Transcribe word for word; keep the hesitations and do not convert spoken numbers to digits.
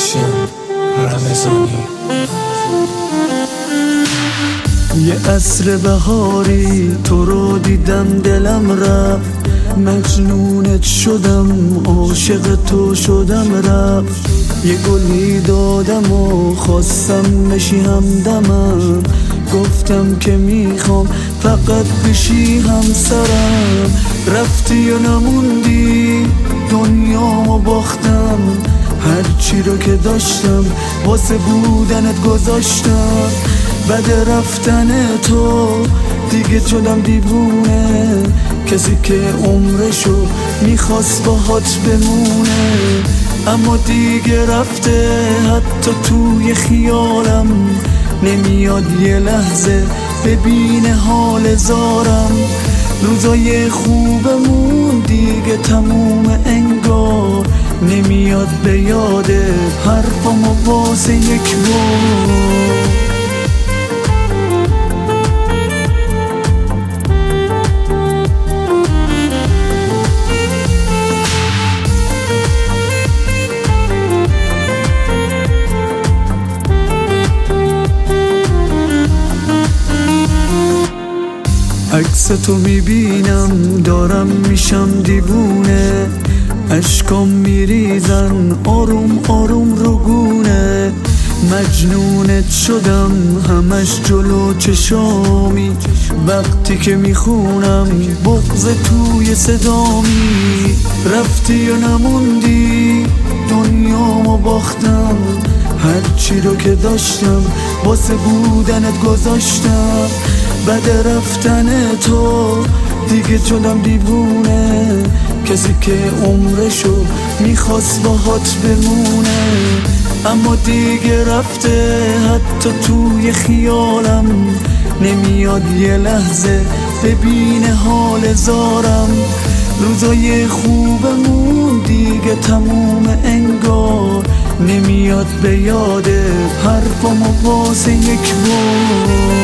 هاشم رمضانی. یه عصر بهاری تو رو دیدم دلم رفت، مجنونت شدم عاشق تو شدم رفت. یه گلی دادم و خواستم بشی همدمم، گفتم که میخوام فقط بشی همسرم. رفتی و نموندی دنیامو باختم، هرچی رو که داشتم واسه بودنت گذاشتم. بعد رفتن تو دیگه شدم دیوونه، کسی که عمرشو میخواست باهات بمونه. اما دیگه رفته حتی توی خیالم، نمیاد یه لحظه ببینه حال زارم. روزای خوبمون دیگه تموم انگار، نمیاد به یاده حرفامو واسه یک بار. عکس تو میبینم دارم میشم دیوونه، اشکام میریزن آروم آروم رو گونه. مجنونت شدم همش جلو چشامی، وقتی که میخونم بغض توی صدامی. رفتی و نموندی دنیامو باختم، هرچی رو که داشتم واسه بودنت گذاشتم. بعد رفتن تو دیگه شدم دیوونه، کسی که عمرشو میخواست باهات بمونه. اما دیگه رفته حتی توی خیالم، نمیاد یه لحظه ببینه حال زارم. روزای خوبمون دیگه تموم انگار، نمیاد به یاده حرفامو واسه یک بار.